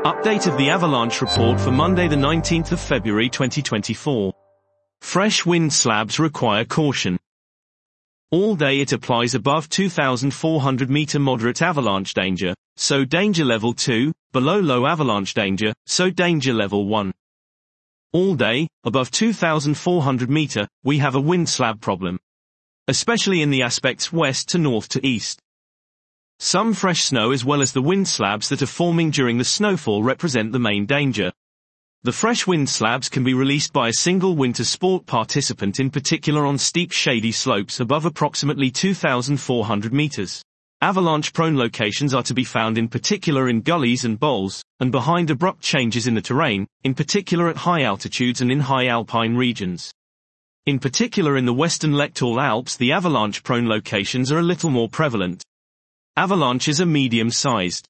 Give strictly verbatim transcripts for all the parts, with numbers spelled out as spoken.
Update of the avalanche report for Monday the nineteenth of February twenty twenty-four. Fresh wind slabs require caution. All day it applies above two thousand four hundred meter moderate avalanche danger, so danger level two, below low avalanche danger, so danger level one. All day, above two thousand four hundred meter, we have a wind slab problem. Especially in the aspects west to north to east. Some fresh snow as well as the wind slabs that are forming during the snowfall represent the main danger. The fresh wind slabs can be released by a single winter sport participant, in particular on steep shady slopes above approximately two thousand four hundred meters. Avalanche-prone locations are to be found in particular in gullies and bowls, and behind abrupt changes in the terrain, in particular at high altitudes and in high alpine regions. In particular in the western Lechtal Alps the avalanche-prone locations are a little more prevalent. Avalanches are medium-sized.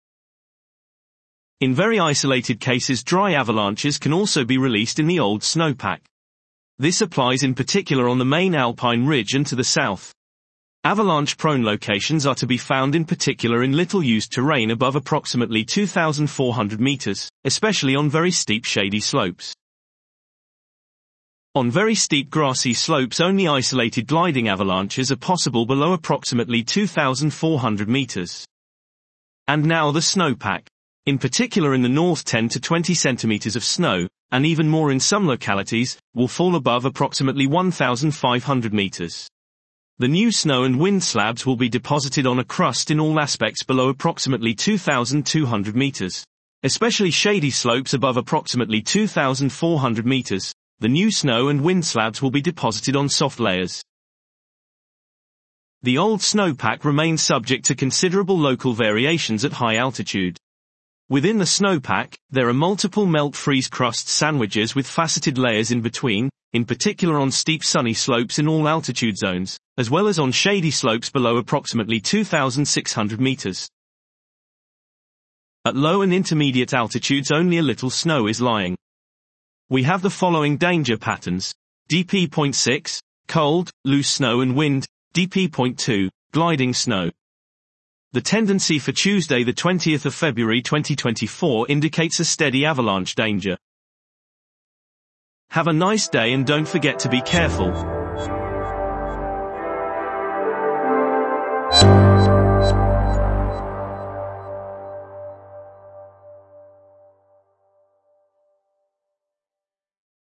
In very isolated cases dry avalanches can also be released in the old snowpack. This applies in particular on the main alpine ridge and to the south. Avalanche-prone locations are to be found in particular in little-used terrain above approximately two thousand four hundred meters, especially on very steep shady slopes. On very steep grassy slopes only isolated gliding avalanches are possible below approximately two thousand four hundred meters. And now the snowpack. In particular in the north ten to twenty centimeters of snow, and even more in some localities, will fall above approximately one thousand five hundred meters. The new snow and wind slabs will be deposited on a crust in all aspects below approximately two thousand two hundred meters. Especially shady slopes above approximately two thousand four hundred meters, the new snow and wind slabs will be deposited on soft layers. The old snowpack remains subject to considerable local variations at high altitude. Within the snowpack, there are multiple melt-freeze crust sandwiches with faceted layers in between, in particular on steep sunny slopes in all altitude zones, as well as on shady slopes below approximately two thousand six hundred meters. At low and intermediate altitudes only a little snow is lying. We have the following danger patterns: D P zero point six, cold, loose snow and wind, D P zero point two, gliding snow. The tendency for Tuesday the twentieth of February twenty twenty-four indicates a steady avalanche danger. Have a nice day and don't forget to be careful.